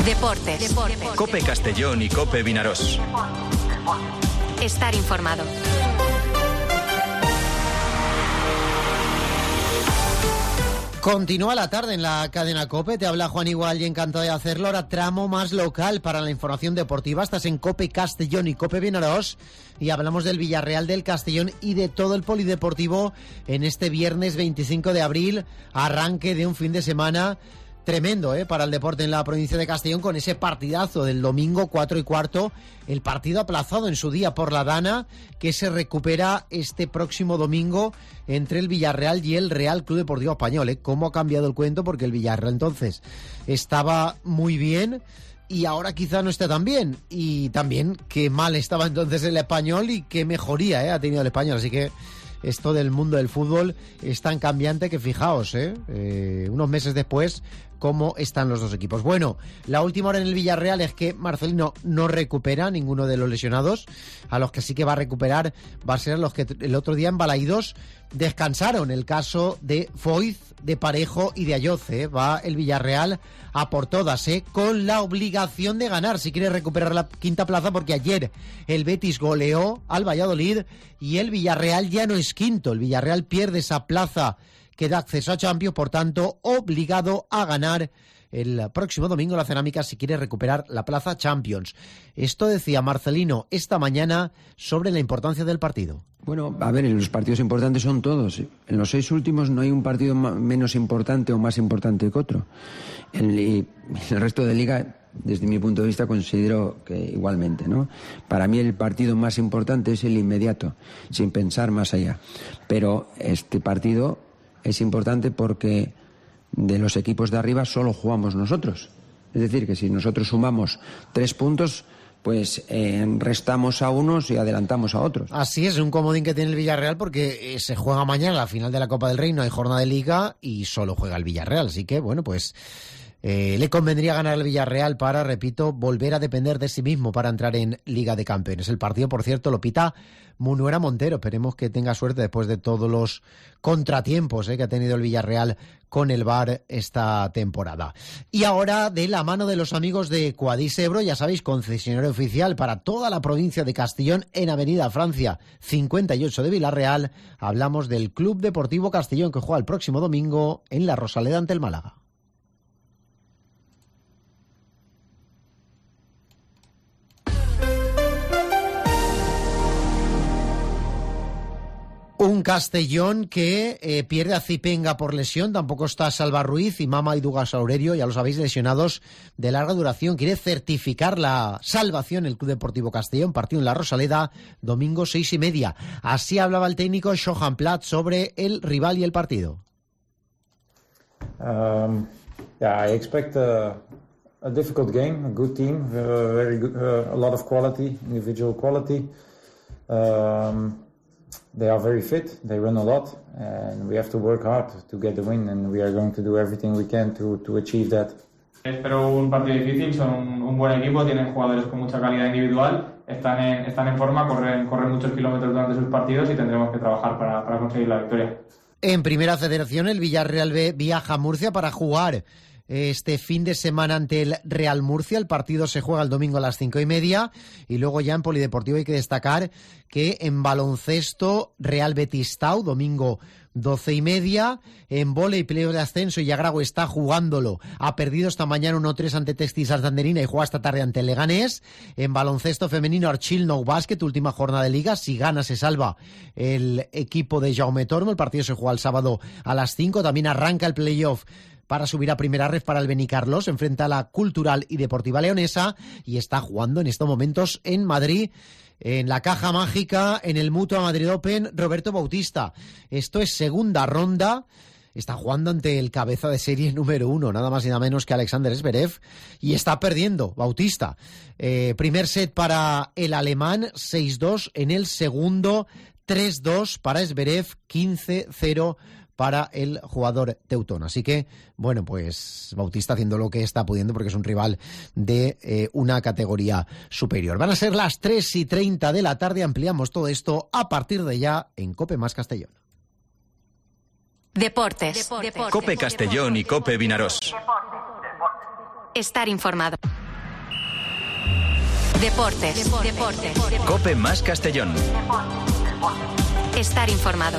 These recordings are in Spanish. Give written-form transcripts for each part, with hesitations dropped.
Deportes. COPE Castellón y COPE Vinarós. Estar informado. Continúa la tarde en la cadena COPE, te habla Juan Igual y encantado de hacerlo. Ahora tramo más local para la información deportiva. Estás en COPE Castellón y COPE Vinarós y hablamos del Villarreal, del Castellón y de todo el polideportivo en este viernes 25 de abril, arranque de un fin de semana tremendo para el deporte en la provincia de Castellón, con ese partidazo del domingo 4:15, el partido aplazado en su día por la Dana, que se recupera este próximo domingo entre el Villarreal y el Real Club Deportivo Español. ¿Cómo ha cambiado el cuento? Porque el Villarreal entonces estaba muy bien y ahora quizá no está tan bien, y también qué mal estaba entonces el Español y qué mejoría ha tenido el Español. Así que esto del mundo del fútbol es tan cambiante que fijaos, unos meses después, cómo están los dos equipos. Bueno, la última hora en el Villarreal es que Marcelino no recupera ninguno de los lesionados. A los que sí que va a recuperar va a ser a los que el otro día en Balaídos descansaron. El caso de Foyth, de Parejo y de Ayoce. Va el Villarreal a por todas, con la obligación de ganar si quiere recuperar la quinta plaza, porque ayer el Betis goleó al Valladolid y el Villarreal ya no es quinto. El Villarreal pierde esa plaza que da acceso a Champions, por tanto, obligado a ganar el próximo domingo la Cerámica si quiere recuperar la plaza Champions. Esto decía Marcelino esta mañana sobre la importancia del partido. Bueno, a ver, los partidos importantes son todos. En los 6 últimos no hay un partido menos importante o más importante que otro. El resto de liga, desde mi punto de vista, considero que igualmente, ¿no? Para mí el partido más importante es el inmediato, sin pensar más allá. Pero este partido es importante porque de los equipos de arriba solo jugamos nosotros. Es decir, que si nosotros sumamos 3 puntos, pues restamos a unos y adelantamos a otros. Así es, un comodín que tiene el Villarreal, porque se juega mañana la final de la Copa del Rey, no hay jornada de Liga y solo juega el Villarreal. Así que, bueno, pues le convendría ganar al Villarreal para, repito, volver a depender de sí mismo para entrar en Liga de Campeones. El partido, por cierto, lo pita Munuera Montero. Esperemos que tenga suerte después de todos los contratiempos que ha tenido el Villarreal con el VAR esta temporada. Y ahora, de la mano de los amigos de Quadis Ebro, ya sabéis, concesionario oficial para toda la provincia de Castellón en Avenida Francia 58 de Villarreal, hablamos del Club Deportivo Castellón, que juega el próximo domingo en la Rosaleda ante el Málaga. Un Castellón que pierde a Zipenga por lesión, tampoco está Salva Ruiz y Mama y Dugas Aurelio, ya lo sabéis, lesionados de larga duración. Quiere certificar la salvación el Club Deportivo Castellón, partido en la Rosaleda, domingo 6:30. Así hablaba el técnico Johan Platt sobre el rival y el partido. I expect a difficult game, a good team, very good, a lot of quality, individual quality. They are very fit, they run a lot, and we have to work hard to get the win, and we are going to do everything we can to achieve that. Espero un partido difícil, son un buen equipo, tienen jugadores con mucha calidad individual, están en forma, corren muchos kilómetros durante sus partidos y tendremos que trabajar para conseguir la victoria. En Primera Federación, el Villarreal B viaja a Murcia para jugar este fin de semana ante el Real Murcia. El partido se juega el domingo a las 5:30 y luego ya en polideportivo hay que destacar que en baloncesto Real Betis Tau, domingo 12:30. En vóley, playoff de ascenso, y Yagrago está jugándolo. Ha perdido esta mañana 1-3 ante Textil Santanderina y juega esta tarde ante el Leganés. En baloncesto femenino, Archil Nou Basket, última jornada de liga. Si gana, se salva el equipo de Jaume Tormo. El partido se juega el sábado a las 5. También arranca el playoff para subir a primera red para el Benicarlos. Enfrenta a la Cultural y Deportiva Leonesa y está jugando en estos momentos en Madrid, en la Caja Mágica, en el Mutua Madrid Open, Roberto Bautista. Esto es segunda ronda. Está jugando ante el cabeza de serie número 1, nada más y nada menos que Alexander Zverev, y está perdiendo Bautista. Primer set para el alemán, 6-2. En el segundo, 3-2 para Zverev, 15-0 para el jugador teutón. Así que, bueno, pues Bautista haciendo lo que está pudiendo porque es un rival de una categoría superior. Van a ser las 3:30 de la tarde. Ampliamos todo esto a partir de ya en COPE más Castellón. Deportes. COPE Castellón y COPE Vinarós. Estar informado. Deportes. Cope más Castellón. Estar informado.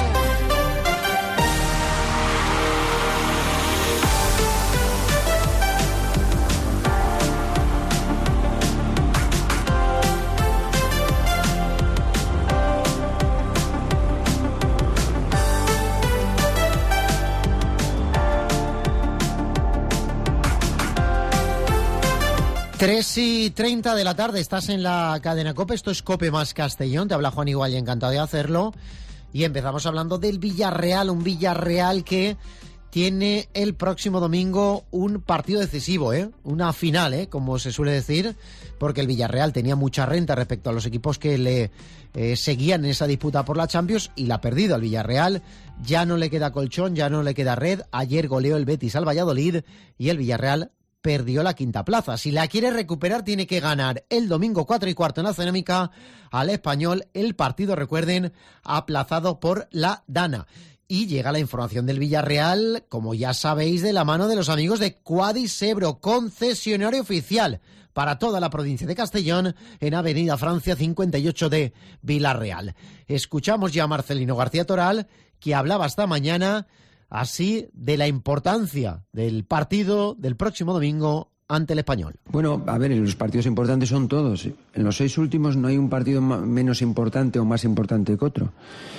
Tres y 30 de la tarde, estás en la cadena COPE, esto es COPE más Castellón, te habla Juan Igual y encantado de hacerlo. Y empezamos hablando del Villarreal, un Villarreal que tiene el próximo domingo un partido decisivo, una final, como se suele decir, porque el Villarreal tenía mucha renta respecto a los equipos que le seguían en esa disputa por la Champions y la ha perdido. Al Villarreal ya no le queda colchón, ya no le queda red. Ayer goleó el Betis al Valladolid y el Villarreal perdió la quinta plaza. Si la quiere recuperar, tiene que ganar el domingo 4:15 en la Cerámica al Español. El partido, recuerden, aplazado por la Dana. Y llega la información del Villarreal, como ya sabéis, de la mano de los amigos de Quadisebro, concesionario oficial para toda la provincia de Castellón, en Avenida Francia 58 de Villarreal. Escuchamos ya a Marcelino García Toral, que hablaba esta mañana así de la importancia del partido del próximo domingo ante el Español. Bueno, a ver, los partidos importantes son todos. En los 6 últimos no hay un partido menos importante o más importante que otro.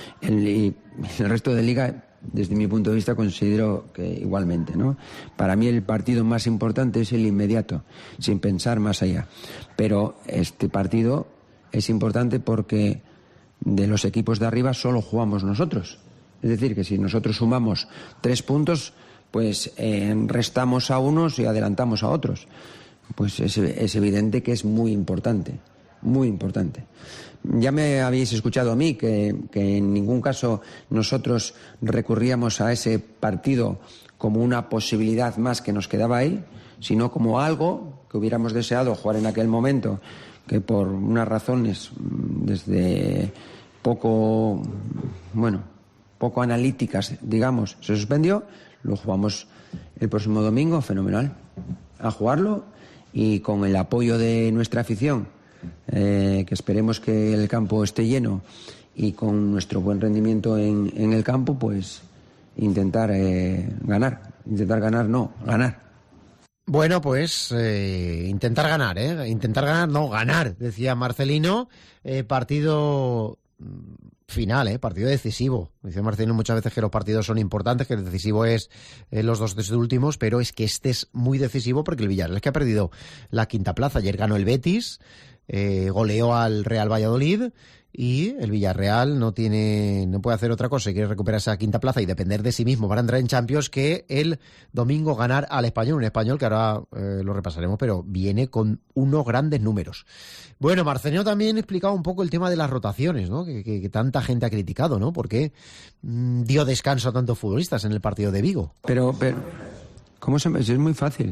El resto de liga, desde mi punto de vista, considero que igualmente, ¿no? Para mí el partido más importante es el inmediato, sin pensar más allá. Pero este partido es importante porque de los equipos de arriba solo jugamos nosotros. Es decir, que si nosotros sumamos 3 puntos, pues restamos a unos y adelantamos a otros. Pues es evidente que es muy importante, muy importante. Ya me habéis escuchado a mí que en ningún caso nosotros recurríamos a ese partido como una posibilidad más que nos quedaba ahí, sino como algo que hubiéramos deseado jugar en aquel momento, que por unas razones desde poco analíticas, digamos, se suspendió. Lo jugamos el próximo domingo, fenomenal, a jugarlo, y con el apoyo de nuestra afición, que esperemos que el campo esté lleno, y con nuestro buen rendimiento en el campo, pues ganar. Bueno, pues intentar ganar, no ganar, decía Marcelino. Partido final, partido decisivo. Dice Marcelino muchas veces que los partidos son importantes, que el decisivo es los 2 últimos, pero es que este es muy decisivo porque el Villarreal es que ha perdido la quinta plaza. Ayer ganó el Betis, goleó al Real Valladolid, y el Villarreal no puede hacer otra cosa y quiere recuperar esa quinta plaza y depender de sí mismo para entrar en Champions, que el domingo ganar al Español, un Español que ahora lo repasaremos, pero viene con unos grandes números. Bueno, Marcelino también explicaba un poco el tema de las rotaciones, ¿no? Que tanta gente ha criticado, ¿no? Porque dio descanso a tantos futbolistas en el partido de Vigo. Pero es muy fácil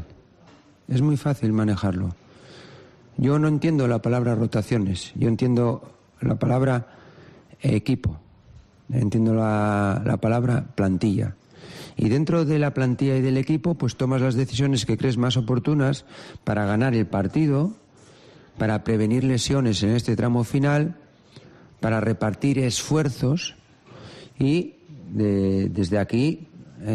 manejarlo. Yo no entiendo la palabra rotaciones, yo entiendo la palabra equipo, entiendo la palabra plantilla. Y dentro de la plantilla y del equipo, pues tomas las decisiones que crees más oportunas para ganar el partido, para prevenir lesiones en este tramo final, para repartir esfuerzos y desde aquí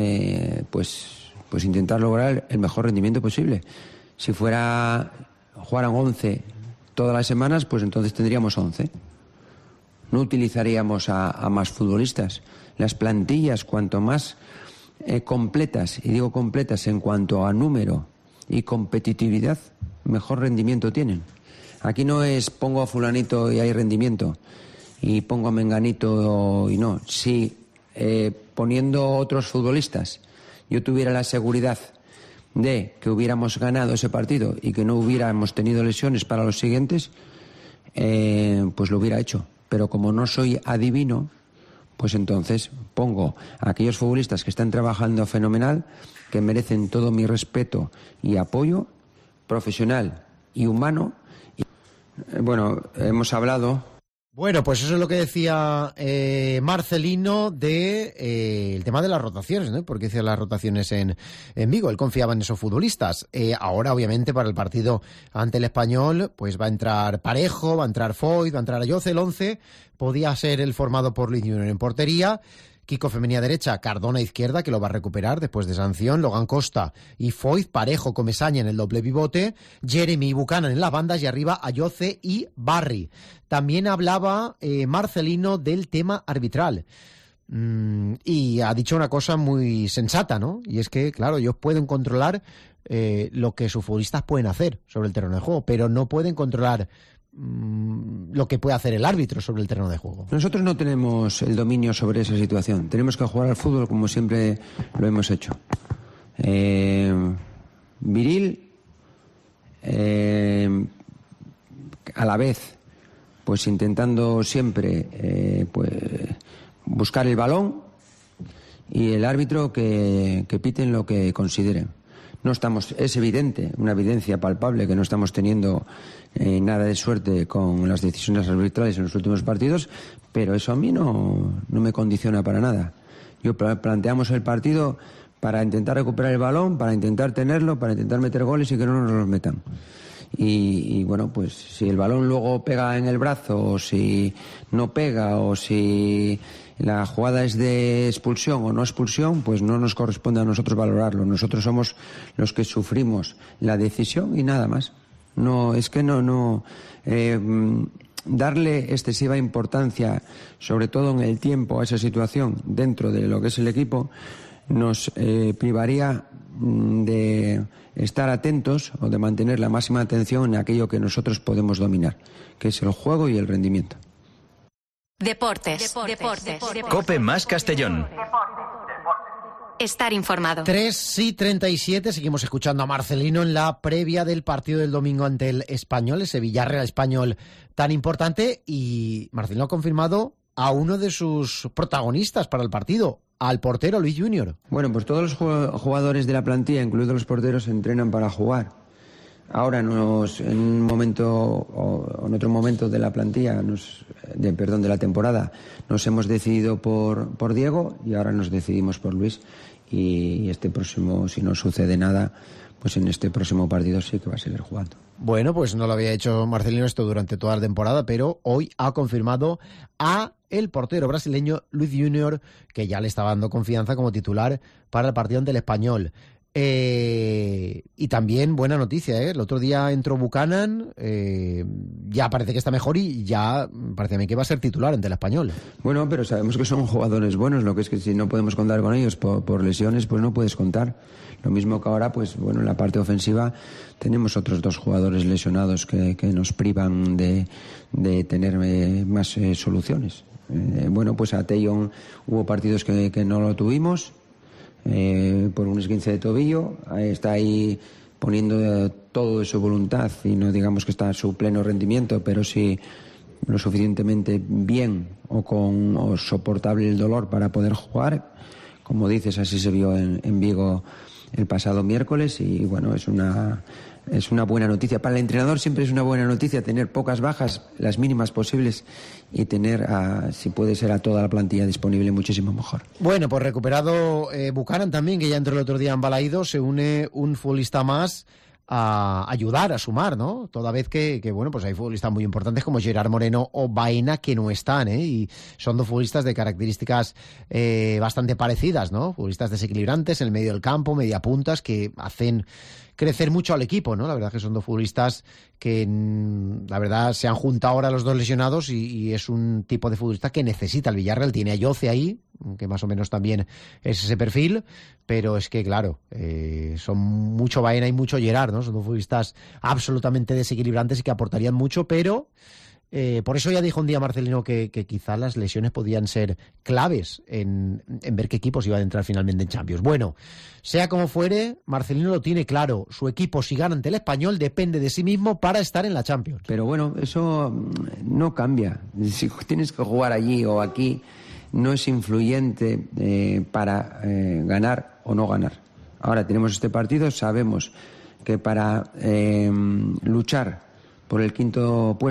pues intentar lograr el mejor rendimiento posible. Si jugaran 11 todas las semanas, pues entonces tendríamos 11. No utilizaríamos a más futbolistas. Las plantillas, cuanto más completas, y digo completas en cuanto a número y competitividad, mejor rendimiento tienen. Aquí no es pongo a fulanito y hay rendimiento, y pongo a menganito y no. Si poniendo otros futbolistas yo tuviera la seguridad de que hubiéramos ganado ese partido y que no hubiéramos tenido lesiones para los siguientes, pues lo hubiera hecho. Pero como no soy adivino, pues entonces pongo a aquellos futbolistas que están trabajando fenomenal, que merecen todo mi respeto y apoyo profesional y humano. Bueno, hemos hablado Bueno, pues eso es lo que decía Marcelino de el tema de las rotaciones, ¿no? Porque decía las rotaciones en Vigo. Él confiaba en esos futbolistas. Ahora, obviamente, para el partido ante el Español, pues va a entrar Parejo, va a entrar Foyt, va a entrar Ayoce. El 11 podía ser el formado por Luis Junior en portería. Kiko Femenía derecha, Cardona izquierda, que lo va a recuperar después de sanción, Logan Costa y Foyt, Parejo, Comesaña en el doble pivote, Jeremy y Buchanan en las bandas y arriba Ayoce y Barry. También hablaba Marcelino del tema arbitral. Y ha dicho una cosa muy sensata, ¿no? Y es que, claro, ellos pueden controlar lo que sus futbolistas pueden hacer sobre el terreno de juego, pero no pueden controlar lo que puede hacer el árbitro sobre el terreno de juego. Nosotros no tenemos el dominio sobre esa situación. Tenemos que jugar al fútbol como siempre lo hemos hecho. Viril, a la vez, pues intentando siempre pues buscar el balón, y el árbitro que piten lo que consideren. No estamos, es evidente, una evidencia palpable, que no estamos teniendo nada de suerte con las decisiones arbitrales en los últimos partidos, pero eso a mí no me condiciona para nada. Planteamos el partido para intentar recuperar el balón, para intentar tenerlo, para intentar meter goles y que no nos los metan. Y bueno, pues si el balón luego pega en el brazo, o si no pega, o si la jugada es de expulsión o no expulsión, pues no nos corresponde a nosotros valorarlo. Nosotros somos los que sufrimos la decisión y nada más. No, es que darle excesiva importancia, sobre todo en el tiempo, a esa situación dentro de lo que es el equipo, nos privaría de estar atentos o de mantener la máxima atención en aquello que nosotros podemos dominar, que es el juego y el rendimiento. Deportes. Cope más Castellón. Estar informado. 3:37, seguimos escuchando a Marcelino en la previa del partido del domingo ante el Español, ese Villarreal Español tan importante, y Marcelino ha confirmado a uno de sus protagonistas para el partido, al portero Luis Junior. Bueno, pues todos los jugadores de la plantilla, incluidos los porteros, entrenan para jugar. Ahora en un momento o en otro momento de la plantilla, de la temporada, nos hemos decidido por Diego, y ahora nos decidimos por Luis, y este próximo, si no sucede nada, pues en este próximo partido sí que va a seguir jugando. Bueno, pues no lo había hecho Marcelino esto durante toda la temporada, pero hoy ha confirmado a el portero brasileño Luis Junior, que ya le estaba dando confianza como titular para el partido ante el Español. Y también buena noticia, el otro día entró Buchanan, ya parece que está mejor y ya parece a mí que va a ser titular ante el Español. Bueno, pero sabemos que son jugadores buenos, lo que es que si no podemos contar con ellos por lesiones, pues no puedes contar. Lo mismo que ahora, pues bueno, en la parte ofensiva tenemos otros dos jugadores lesionados que nos privan de tener más soluciones. Bueno, pues a Tejon hubo partidos que no lo tuvimos, por un esguince de tobillo, está ahí poniendo todo de su voluntad, y no digamos que está a su pleno rendimiento, pero sí lo suficientemente bien o soportable el dolor para poder jugar. Como dices, así se vio en Vigo el pasado miércoles, y bueno, es una buena noticia. Para el entrenador siempre es una buena noticia tener pocas bajas, las mínimas posibles, y tener, si puede ser, a toda la plantilla disponible, muchísimo mejor. Bueno, pues recuperado Buchanan también, que ya entró el otro día en Balaído, se une un futbolista más a ayudar, a sumar, ¿no? Toda vez que bueno, pues hay futbolistas muy importantes como Gerard Moreno o Baena que no están, y son dos futbolistas de características bastante parecidas, ¿no? Futbolistas desequilibrantes en el medio del campo, mediapuntas, que hacen crecer mucho al equipo, ¿no? La verdad que son dos futbolistas que, la verdad, se han juntado ahora los dos lesionados, y es un tipo de futbolista que necesita el Villarreal. Tiene a Ayoce ahí, que más o menos también es ese perfil, pero es que, claro, son mucho Baena y mucho Gerard, ¿no? Son dos futbolistas absolutamente desequilibrantes y que aportarían mucho, pero por eso ya dijo un día Marcelino que quizá las lesiones podían ser claves en ver qué equipos iban a entrar finalmente en Champions. Bueno, sea como fuere, Marcelino lo tiene claro. Su equipo, si gana ante el Español, depende de sí mismo para estar en la Champions. Pero bueno, eso no cambia. Si tienes que jugar allí o aquí, no es influyente para ganar o no ganar. Ahora tenemos este partido, sabemos que para luchar por el quinto puesto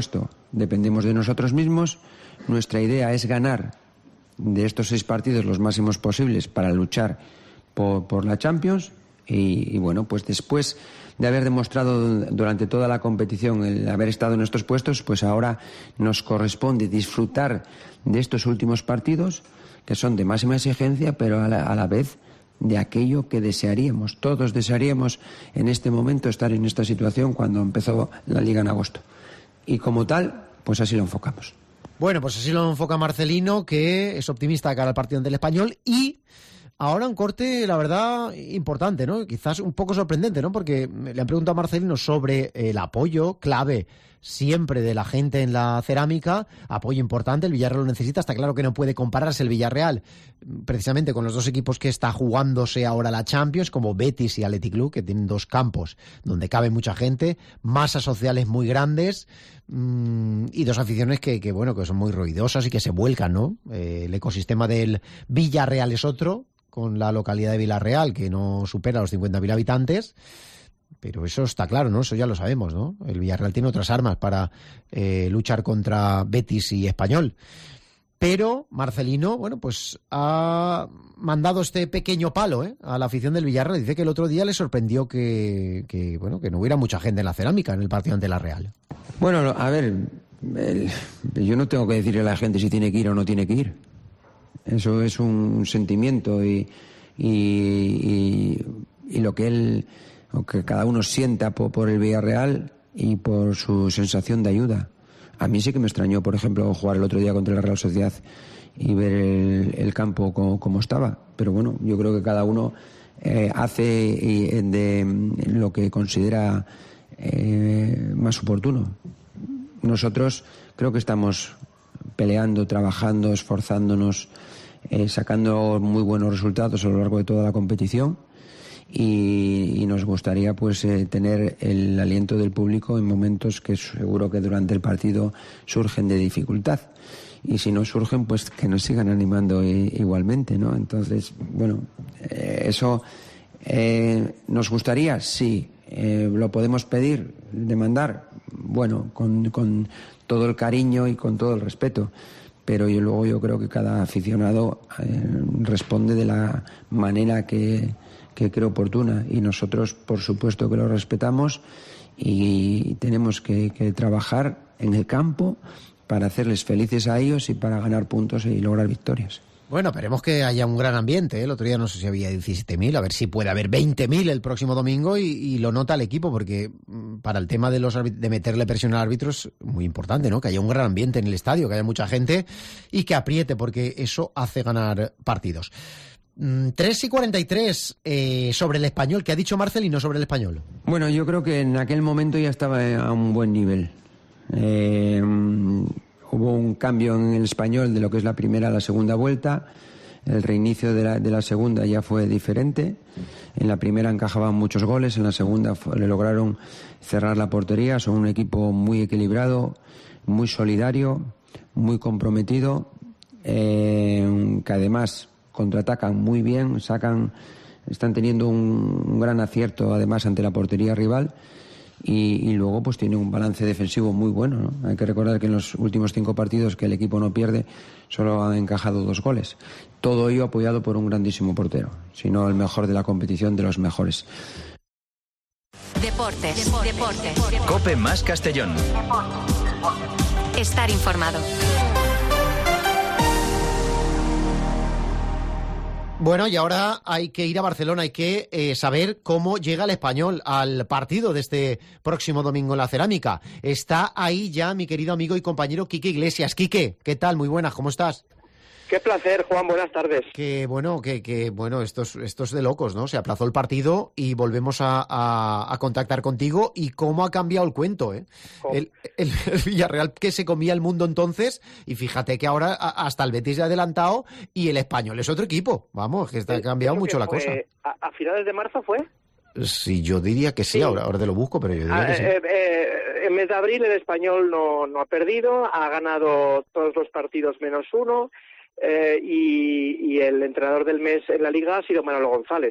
dependemos de nosotros mismos. Nuestra idea es ganar de estos 6 partidos los máximos posibles para luchar por la Champions y bueno, pues después de haber demostrado durante toda la competición el haber estado en estos puestos, pues ahora nos corresponde disfrutar de estos últimos partidos que son de máxima exigencia, pero a la vez de aquello que desearíamos. Todos desearíamos en este momento estar en esta situación cuando empezó la Liga en agosto. Y como tal, pues así lo enfocamos. Bueno, pues así lo enfoca Marcelino, que es optimista de cara al partido ante el Español. Y ahora un corte, la verdad, importante, ¿no? Quizás un poco sorprendente, ¿no? Porque le han preguntado a Marcelino sobre el apoyo clave siempre de la gente en la cerámica, apoyo importante, el Villarreal lo necesita, está claro que no puede compararse el Villarreal precisamente con los 2 equipos que está jugándose ahora la Champions, como Betis y Athletic Club, que tienen 2 campos donde cabe mucha gente, masas sociales muy grandes y 2 aficiones que son muy ruidosas y que se vuelcan, ¿no? El ecosistema del Villarreal es otro, con la localidad de Villarreal, que no supera los 50.000 habitantes, pero eso está claro, ¿no? Eso ya lo sabemos, ¿no? El Villarreal tiene otras armas para luchar contra Betis y Español. Pero Marcelino, bueno, pues ha mandado este pequeño palo a la afición del Villarreal. Dice que el otro día le sorprendió que no hubiera mucha gente en la cerámica en el partido ante la Real. Bueno, a ver, yo no tengo que decirle a la gente si tiene que ir o no tiene que ir. Eso es un sentimiento y lo que cada uno sienta por el Villarreal y por su sensación de ayuda. A mí sí que me extrañó, por ejemplo, jugar el otro día contra la Real Sociedad y ver el campo como estaba. Pero bueno, yo creo que cada uno hace de lo que considera más oportuno. Nosotros creo que estamos peleando, trabajando, esforzándonos, sacando muy buenos resultados a lo largo de toda la competición. Y nos gustaría pues tener el aliento del público en momentos que seguro que durante el partido surgen de dificultad, y si no surgen pues que nos sigan animando igualmente, ¿no? Entonces, bueno, eso nos gustaría, sí. Lo podemos pedir, demandar, bueno, con todo el cariño y con todo el respeto, pero yo creo que cada aficionado responde de la manera que cree oportuna, y nosotros por supuesto que lo respetamos y tenemos que trabajar en el campo para hacerles felices a ellos y para ganar puntos y lograr victorias. Bueno, esperemos que haya un gran ambiente. El otro día no sé si había 17.000, a ver si puede haber 20.000 el próximo domingo y lo nota el equipo, porque para el tema de meterle presión al árbitro es muy importante, ¿no? Que haya un gran ambiente en el estadio, que haya mucha gente y que apriete, porque eso hace ganar partidos. 3:43 sobre el Español. ¿Qué ha dicho Marcelino sobre el Español? Bueno, yo creo que en aquel momento ya estaba a un buen nivel. Hubo un cambio en el Español de lo que es la primera a la segunda vuelta. El reinicio de la segunda ya fue diferente. En la primera encajaban muchos goles, en la segunda le lograron cerrar la portería. Son un equipo muy equilibrado, muy solidario, muy comprometido, que además contraatacan muy bien, están teniendo un gran acierto además ante la portería rival, y luego pues tiene un balance defensivo muy bueno, ¿no? Hay que recordar que en los últimos 5 partidos que el equipo no pierde solo han encajado 2 goles. Todo ello apoyado por un grandísimo portero, si no el mejor de la competición, de los mejores. Deportes. Cope más Castellón. Estar informado. Bueno, y ahora hay que ir a Barcelona, hay que saber cómo llega el Español al partido de este próximo domingo en la Cerámica. Está ahí ya mi querido amigo y compañero Quique Iglesias. Quique, ¿qué tal? Muy buenas, ¿cómo estás? Qué placer, Juan, buenas tardes. Que bueno, esto es de locos, ¿no? Se aplazó el partido y volvemos a contactar contigo. Y cómo ha cambiado el cuento, ¿eh? El Villarreal que se comía el mundo entonces, y fíjate que ahora hasta el Betis ya ha adelantado y el Español es otro equipo. Vamos, que ha cambiado mucho la cosa. ¿A finales de marzo fue? Sí, yo diría que sí. Ahora te lo busco, pero yo diría que sí. En mes de abril el Español no ha perdido, ha ganado todos los partidos menos 1. Y el entrenador del mes en la Liga ha sido Manolo González.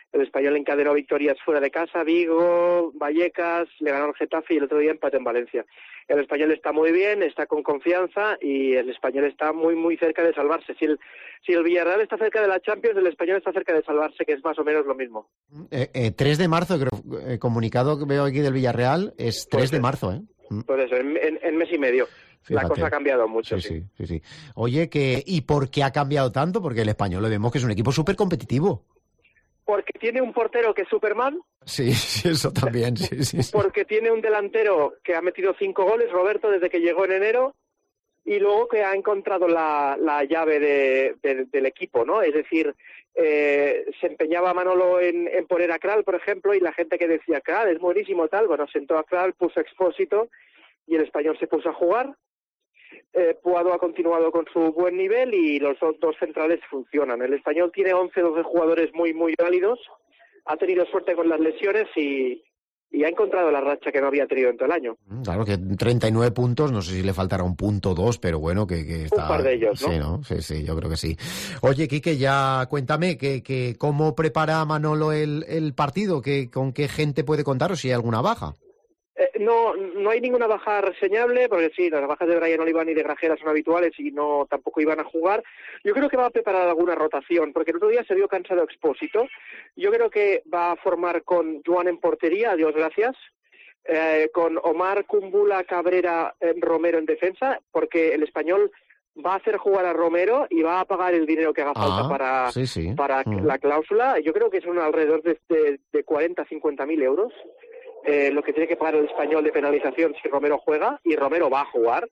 El Español encadenó victorias fuera de casa, Vigo, Vallecas, le ganó al Getafe y el otro día empate en Valencia. El Español está muy bien, está con confianza y el Español está muy, muy cerca de salvarse. Si el Villarreal está cerca de la Champions, el Español está cerca de salvarse, que es más o menos lo mismo. 3 de marzo, creo, comunicado que veo aquí del Villarreal, es 3 de marzo, ¿eh? Pues eso, en mes y medio. Fíjate. La cosa ha cambiado mucho. Sí. Oye, ¿y por qué ha cambiado tanto? Porque el Español lo vemos que es un equipo súper competitivo. Porque tiene un portero que es Superman. Sí, eso también, sí. Porque tiene un delantero que ha metido 5 goles, Roberto, desde que llegó en enero, y luego que ha encontrado la llave del equipo, ¿no? Es decir, se empeñaba Manolo en poner a Kral, por ejemplo, y la gente que decía, Kral es buenísimo, tal, bueno, sentó a Kral, puso a Expósito, y el Español se puso a jugar. Puado ha continuado con su buen nivel y los dos centrales funcionan. El Español tiene 11-12 jugadores muy, muy válidos, ha tenido suerte con las lesiones y ha encontrado la racha que no había tenido en todo el año. Claro que 39 puntos, no sé si le faltará un punto o 2, pero bueno, que está... Un par de ellos, ¿no? Sí, ¿no? Sí, yo creo que sí. Oye, Quique, ya cuéntame que cómo prepara Manolo el partido, con qué gente puede contar o si hay alguna baja. No hay ninguna baja reseñable, porque sí, las bajas de Brian Olivan y de Grajera son habituales y tampoco iban a jugar. Yo creo que va a preparar alguna rotación, porque el otro día se vio cansado Expósito. Yo creo que va a formar con Joan en portería, Dios gracias, con Omar, Kumbula, Cabrera, Romero en defensa, porque el Español va a hacer jugar a Romero y va a pagar el dinero que haga falta para la cláusula. Yo creo que son alrededor de 40 a 50 mil euros. Lo que tiene que pagar el Español de penalización si Romero juega, y Romero va a jugar,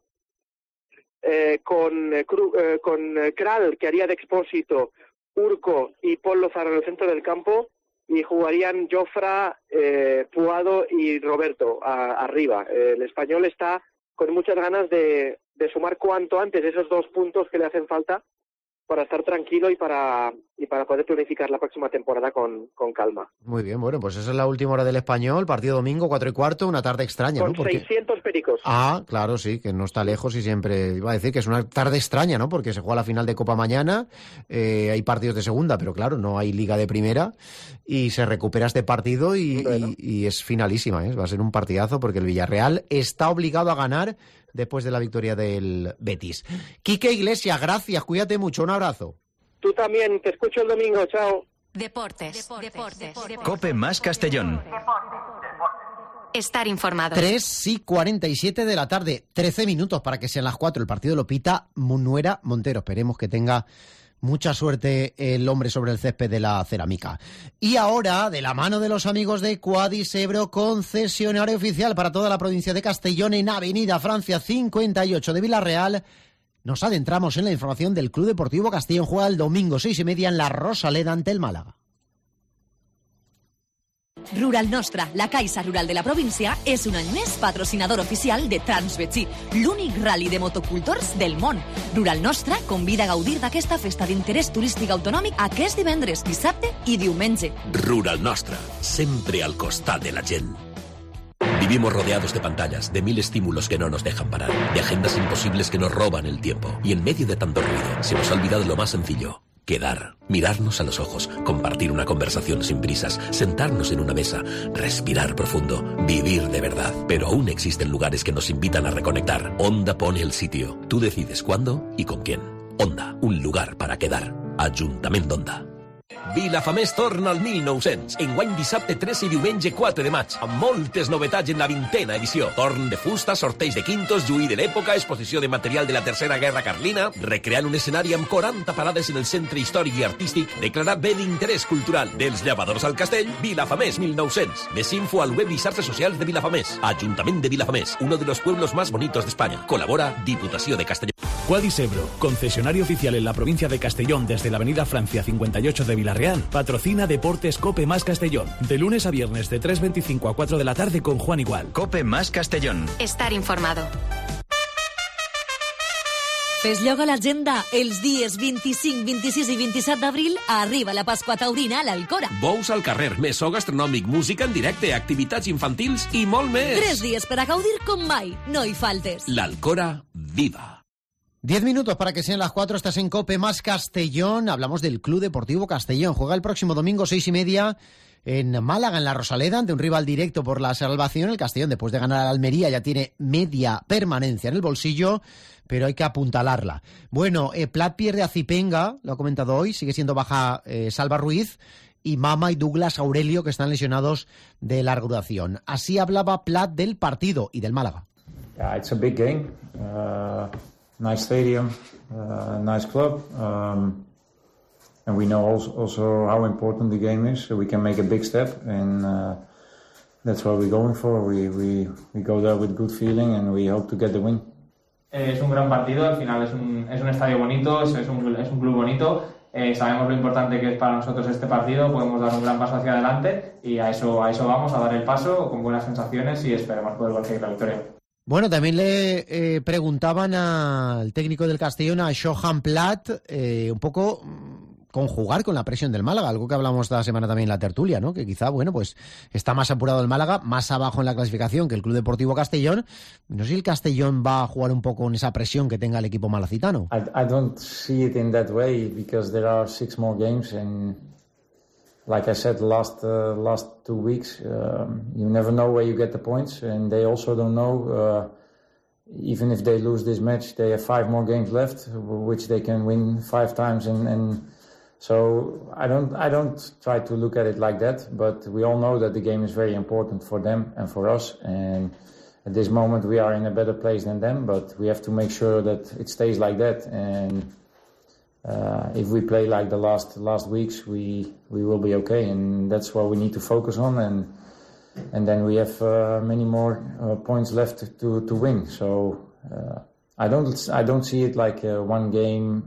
con Kral, que haría de Expósito, Urco y Paul Lozano en el centro del campo, y jugarían Jofra, Puado y Roberto arriba. El Español está con muchas ganas de sumar cuanto antes esos 2 puntos que le hacen falta para estar tranquilo y para poder planificar la próxima temporada con calma. Muy bien, bueno, pues esa es la última hora del Español, partido domingo, 4:15, una tarde extraña, con ¿no? Porque... 600 pericos. Ah, claro, sí, que no está lejos y siempre iba a decir que es una tarde extraña, ¿no? Porque se juega la final de Copa mañana, hay partidos de segunda, pero claro, no hay liga de primera y se recupera este partido y es finalísima, ¿eh? Va a ser un partidazo porque el Villarreal está obligado a ganar después de la victoria del Betis. Quique Iglesias, gracias, cuídate mucho, un abrazo. Tú también, te escucho el domingo, chao. Deportes. Cope más Castellón. Estar informado. 3:47 de la tarde, 13 minutos para que sean las 4. El partido lo pita Munuera Montero. Esperemos que tenga mucha suerte el hombre sobre el césped de la cerámica. Y ahora, de la mano de los amigos de Quadis Ebro, concesionario oficial para toda la provincia de Castellón, en Avenida Francia 58 de Villarreal, nos adentramos en la información del Club Deportivo Castellón. Juega el domingo 6:30 en la Rosaleda ante el Málaga. Rural Nostra, la caixa rural de la província, és un any més patrocinador oficial de Transbetxí, l'únic rally de motocultors del món. Rural Nostra convida a gaudir d'aquesta festa d'interès turístic autonòmic aquest divendres, dissabte i diumenge. Rural Nostra, sempre al costat de la gent. Vivimos rodeados de pantallas, de 1000 estímulos que no nos dejan parar, de agendas imposibles que nos roban el tiempo. Y en medio de tanto ruido, se nos ha olvidado lo más sencillo: quedar, mirarnos a los ojos, compartir una conversación sin prisas, sentarnos en una mesa, respirar profundo, vivir de verdad. Pero aún existen lugares que nos invitan a reconectar. Onda pone el sitio. Tú decides cuándo y con quién. Onda, un lugar para quedar. Ajuntament d'Onda. Vilafamés torna al 1900. Enguany dissabte 3 i diumenge 4 de maig, amb moltes novetats en la 20a edició. Torn de fusta, sorteig de quintos, lluir de l'època, exposició de material de la Tercera Guerra Carlina, recreant un escenari amb 40 parades en el centre històric i artístic, declarat bé d'interès cultural. Dels llevadors al castell, Vilafamés 1900. Més info al web i xarxes socials de Vilafamés. Ajuntament de Vilafamés, uno de los pueblos más bonitos de España. Colabora Diputació de Castellón. Quadis Ebro, concesionario oficial en la provincia de Castellón desde la avenida Francia 58 de Villarreal, patrocina Deportes Cope más Castellón. De lunes a viernes de 3:25 a 4 de la tarde con Juan Igual. Cope más Castellón. Estar informado. Fes lloc a l'agenda. Els dies 25, 26 i 27 d'abril arriba la Pasqua Taurina a l'Alcora. Bous al carrer, mesó gastronòmic, música en directe, activitats infantils i molt més. 3 dies per a gaudir com mai. No hi faltes. L'Alcora viva. 10 minutos para que sean las 4, estás en COPE más Castellón. Hablamos del Club Deportivo Castellón. Juega el próximo domingo 6:30 en Málaga, en la Rosaleda, ante un rival directo por la salvación. El Castellón, después de ganar al Almería, ya tiene media permanencia en el bolsillo, pero hay que apuntalarla. Bueno, Plat pierde a Zipenga, lo ha comentado hoy, sigue siendo baja Salva Ruiz, y Mama y Douglas Aurelio, que están lesionados de larga duración. Así hablaba Plat del partido y del Málaga. Yeah, it's a big game. Nice stadium, nice club, and we know also how important the game is. So we can make a big step, and that's what we're going for. We go there with good feeling, and we hope to get the win. Es un gran partido. Al final es un estadio bonito, es un club bonito. Sabemos lo importante que es para nosotros este partido. Podemos dar un gran paso hacia adelante y a eso vamos, a dar el paso con buenas sensaciones y esperemos poder conseguir la victoria. Bueno, también le preguntaban al técnico del Castellón, a Johan Plat, un poco conjugar con la presión del Málaga, algo que hablamos esta semana también en la tertulia, ¿no? Que quizá, bueno, pues está más apurado el Málaga, más abajo en la clasificación que el Club Deportivo Castellón. No sé si el Castellón va a jugar un poco con esa presión que tenga el equipo malacitano. I don't see it in that way because there are 6 more games and like I said last 2 weeks, you never know where you get the points, and they also don't know. Even if they lose this match, they have 5 more games left, which they can win 5 times, and so I don't try to look at it like that. But we all know that the game is very important for them and for us, and at this moment we are in a better place than them. But we have to make sure that it stays like that, and if we play like the last weeks, we will be okay, and that's what we need to focus on, and then we have many more points left to win. So I don't see it like one game.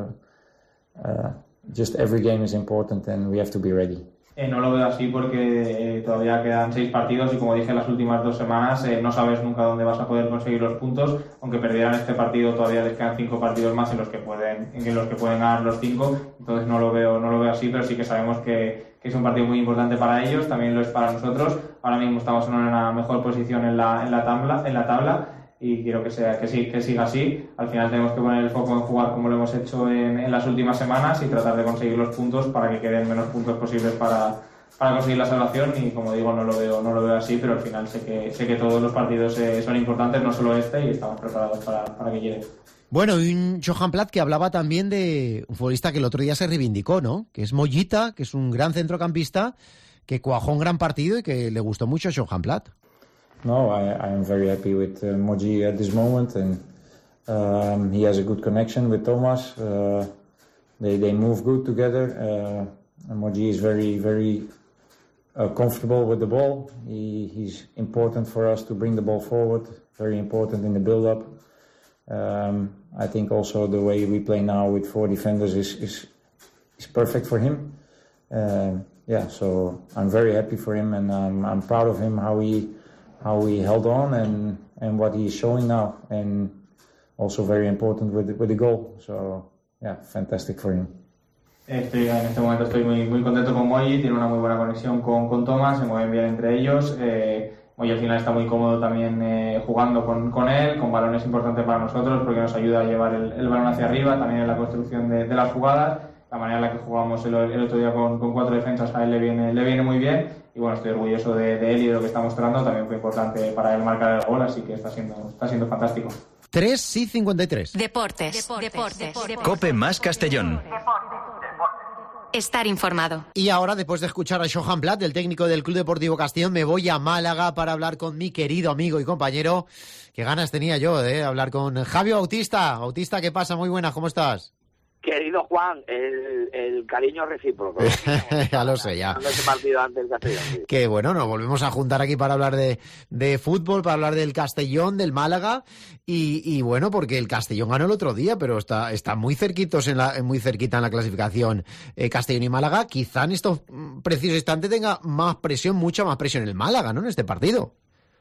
Just every game is important, and we have to be ready. No lo veo así porque todavía quedan 6 partidos y, como dije, las últimas 2 semanas no sabes nunca dónde vas a poder conseguir los puntos. Aunque perdieran este partido, todavía les quedan 5 partidos más en los que pueden ganar los 5. Entonces no lo veo así, pero sí que sabemos que es un partido muy importante para ellos, también lo es para nosotros. Ahora mismo estamos en una mejor posición en la tabla y quiero que siga así. Al final tenemos que poner el foco en jugar como lo hemos hecho en las últimas semanas y tratar de conseguir los puntos para que queden menos puntos posibles para conseguir la salvación. Y como digo, no lo veo así, pero al final sé que todos los partidos son importantes, no solo este, y estamos preparados para que llegue. Bueno, y un Johan Plat que hablaba también de un futbolista que el otro día se reivindicó, ¿no? Que es Mollita, que es un gran centrocampista, que cuajó un gran partido y que le gustó mucho a Johan Plat. No, I am very happy with Moji at this moment, and he has a good connection with Thomas. They move good together. Moji is very, very comfortable with the ball. He's important for us to bring the ball forward. Very important in the build-up. I think also the way we play now with 4 defenders is perfect for him. So I'm very happy for him, and I'm proud of him how he held on and what he's showing now, and also very important with the goal. So fantastic for him. En este momento estoy muy contento con Moji, tiene una muy buena conexión con Thomas, se mueven bien entre ellos. Moji al final está muy cómodo también jugando con él, con balones importantes para nosotros porque nos ayuda a llevar el balón hacia arriba, también en la construcción de las jugadas. La manera en la que jugamos el otro día con 4 defensas a él le viene muy bien, y bueno, estoy orgulloso de él y de lo que está mostrando. También fue importante para él marcar el gol, así que está siendo fantástico. 3:53. Deportes. COPE más Castellón. Estar informado. Y ahora, después de escuchar a Johan Plat, el técnico del Club Deportivo Castellón, me voy a Málaga para hablar con mi querido amigo y compañero. Qué ganas tenía yo de hablar con Javi Bautista. Bautista, ¿qué pasa? Muy buenas, ¿cómo estás? Querido Juan, el cariño recíproco. Ya lo sé, ya. Ese partido ante el Castellón. Sí. Que bueno, nos volvemos a juntar aquí para hablar de fútbol, para hablar del Castellón, del Málaga, y bueno, porque el Castellón ganó el otro día, pero está muy cerquita en la clasificación Castellón y Málaga. Quizá en estos precisos instantes tenga mucha más presión el Málaga, ¿no? En este partido. Sí,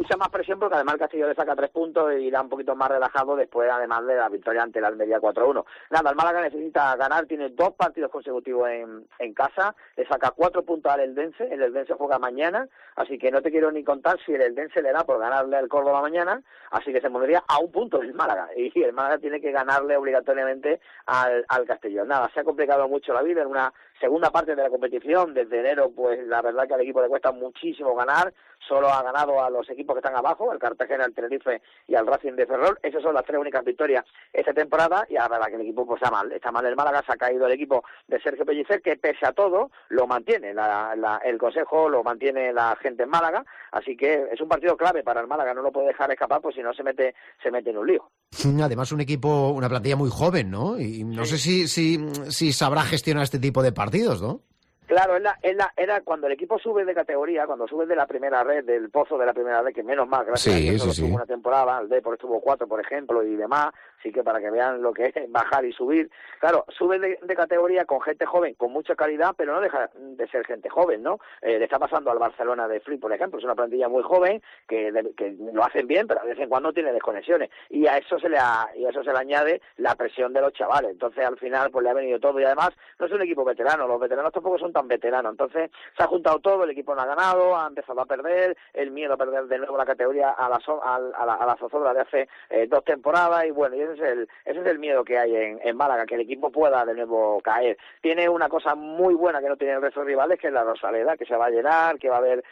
mucha más presión porque además el Castellón le saca 3 puntos y irá un poquito más relajado después, además de la victoria ante el Almería 4-1. Nada, el Málaga necesita ganar, tiene 2 partidos consecutivos en casa, le saca 4 puntos al Eldense, el Eldense juega mañana, así que no te quiero ni contar si el Eldense le da por ganarle al Córdoba mañana, así que se pondría a 1 punto el Málaga, y el Málaga tiene que ganarle obligatoriamente al Castellón. Nada, se ha complicado mucho la vida en una segunda parte de la competición. Desde enero, pues la verdad que al equipo le cuesta muchísimo ganar, solo ha ganado a los equipos que están abajo, al Cartagena, al Tenerife y al Racing de Ferrol. Esas son las 3 únicas victorias esta temporada, y la verdad que el equipo pues está mal el Málaga, se ha caído el equipo de Sergio Pellicer, que pese a todo lo mantiene el consejo, lo mantiene la gente en Málaga, así que es un partido clave para el Málaga, no lo puede dejar escapar, pues si no se mete en un lío. Además un equipo, una plantilla muy joven, ¿no? Y no sé si sabrá gestionar este tipo de partidos, ¿no? Claro, era cuando el equipo sube de categoría, cuando sube de la primera red, del pozo de la primera red, que menos mal, gracias a Dios solo tuvo una temporada, el Depor estuvo 4, por ejemplo, y demás, así que para que vean lo que es bajar y subir. Claro, sube de categoría con gente joven, con mucha calidad, pero no deja de ser gente joven, ¿no? Le está pasando al Barcelona de Flick, por ejemplo, es una plantilla muy joven, que lo hacen bien, pero de vez en cuando tiene desconexiones, y a eso se le añade la presión de los chavales. Entonces, al final, pues le ha venido todo, y además no es un equipo veterano, los veteranos tampoco son tan veteranos, entonces se ha juntado todo, el equipo no ha ganado, ha empezado a perder, el miedo a perder de nuevo la categoría a la zozobra de hace 2 temporadas, y bueno, y ese es el miedo que hay en Málaga, que el equipo pueda de nuevo caer. Tiene una cosa muy buena que no tiene el resto de rivales, que es la Rosaleda, que se va a llenar, que va a haber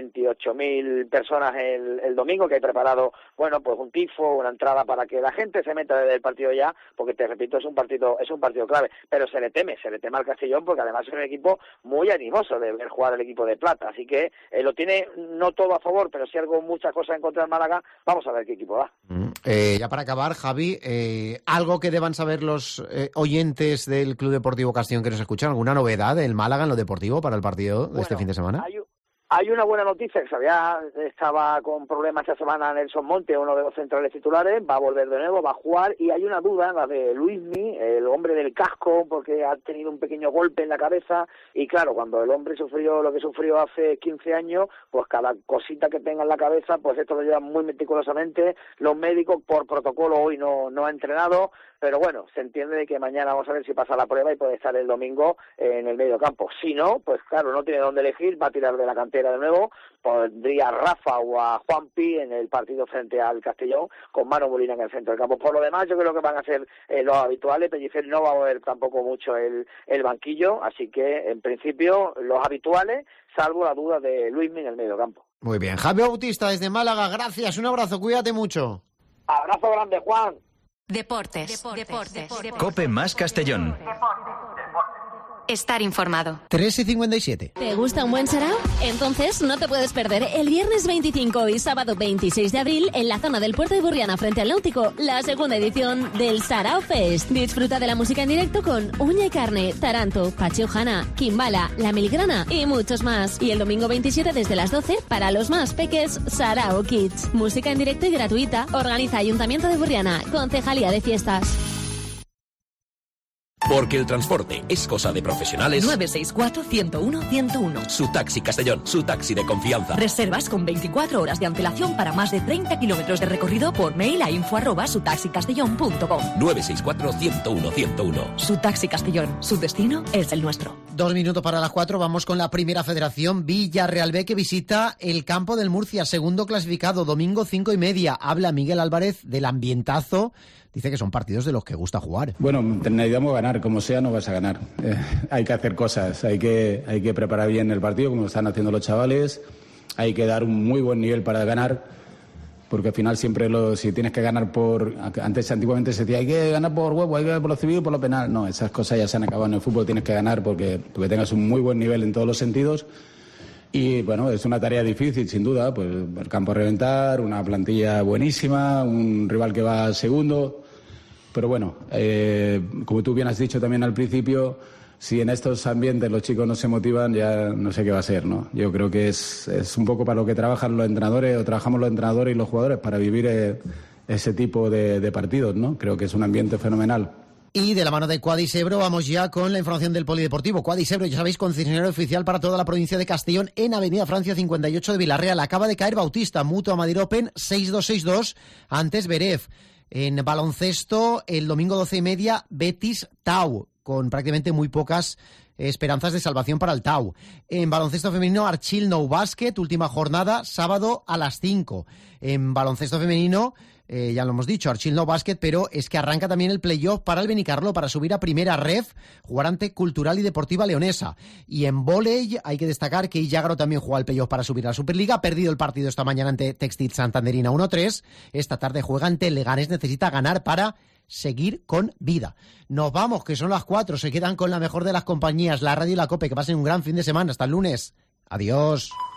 28.000 personas el domingo, que hay preparado, bueno, pues un tifo, una entrada para que la gente se meta desde el partido ya, porque te repito, es un partido clave, pero se le teme al Castellón, porque además es un equipo muy animoso de ver jugar el equipo de Plata, así que lo tiene no todo a favor, pero sí muchas cosas en contra del Málaga. Vamos a ver qué equipo da. Ya para acabar, Javi, algo que deban saber los oyentes del Club Deportivo Castellón que nos escuchan, ¿alguna novedad del Málaga en lo deportivo para el partido de este fin de semana? Hay una buena noticia, que estaba con problemas esta semana Nelson Monte, uno de los centrales titulares, va a volver de nuevo, va a jugar, y hay una duda, la de Luismi, el hombre del casco, porque ha tenido un pequeño golpe en la cabeza, y claro, cuando el hombre sufrió lo que sufrió hace 15 años, pues cada cosita que tenga en la cabeza, pues esto lo llevan muy meticulosamente los médicos, por protocolo hoy no ha entrenado, pero bueno, se entiende de que mañana vamos a ver si pasa la prueba y puede estar el domingo en el medio campo. Si no, pues claro, no tiene dónde elegir, va a tirar de la cantera de nuevo, pondría a Rafa o a Juanpi en el partido frente al Castellón, con Manu Molina en el centro del campo. Por lo demás, yo creo que van a ser los habituales. Pellicer no va a mover tampoco mucho el banquillo, así que en principio los habituales, salvo la duda de Luismi en el medio campo. Muy bien, Javi Bautista desde Málaga, gracias, un abrazo, cuídate mucho. Abrazo grande, Juan. Deportes. COPE más Castellón. Estar informado. 3:57. ¿Te gusta un buen sarao? Entonces no te puedes perder el viernes 25 y sábado 26 de abril en la zona del Puerto de Burriana frente al Náutico, la segunda edición del Sarao Fest. Disfruta de la música en directo con Uña y Carne, Taranto, Pachi Ojana, Kimbala, La Milgrana y muchos más. Y el domingo 27 desde las 12 para los más peques, Sarao Kids. Música en directo y gratuita. Organiza Ayuntamiento de Burriana, Concejalía de Fiestas. Porque el transporte es cosa de profesionales. 964-101-101. Su Taxi Castellón, su taxi de confianza. Reservas con 24 horas de antelación para más de 30 kilómetros de recorrido por mail a info@sutaxicastellón.com. 964-101-101. Su Taxi Castellón, su destino es el nuestro. 2 minutos para las 4, vamos con la primera federación. Villarreal B, que visita el campo del Murcia, segundo clasificado, domingo 5:30. Habla Miguel Álvarez del ambientazo. Dice que son partidos de los que gusta jugar. Bueno, necesitamos ganar, como sea no vas a ganar. Hay que hacer cosas, hay que preparar bien el partido, como están haciendo los chavales. Hay que dar un muy buen nivel para ganar, porque al final siempre si tienes que ganar antiguamente se decía hay que ganar por huevo, hay que ganar por lo civil y por lo penal. No, esas cosas ya se han acabado en el fútbol, tienes que ganar porque tengas un muy buen nivel en todos los sentidos. Y bueno, es una tarea difícil, sin duda, pues el campo a reventar, una plantilla buenísima, un rival que va segundo. Pero bueno, como tú bien has dicho también al principio, si en estos ambientes los chicos no se motivan, ya no sé qué va a ser, ¿no? Yo creo que es un poco para lo que trabajan los entrenadores, o trabajamos los entrenadores y los jugadores, para vivir ese tipo de partidos, ¿no? Creo que es un ambiente fenomenal. Y de la mano de Quadisebro vamos ya con la información del polideportivo. Quadisebro, ya sabéis, concesionario oficial para toda la provincia de Castellón en Avenida Francia 58 de Villarreal. Acaba de caer Bautista, Mutua Madrid Open 6-2-6-2, antes Beref. En baloncesto, el domingo 12:30, Betis Tau, con prácticamente muy pocas esperanzas de salvación para el Tau. En baloncesto femenino, Archil Nou Basket, última jornada, sábado a las 5. En baloncesto femenino, ya lo hemos dicho, Archil Nou Basket, pero es que arranca también el playoff para el Benicarló, para subir a primera ref, jugar ante Cultural y Deportiva Leonesa. Y en vóley hay que destacar que Illagro también juega el playoff para subir a la Superliga, ha perdido el partido esta mañana ante Textil Santanderina 1-3, esta tarde juega ante Leganés, necesita ganar para seguir con vida. Nos vamos, que son las 4, se quedan con la mejor de las compañías, la radio y la COPE, que pasen un gran fin de semana, hasta el lunes. Adiós.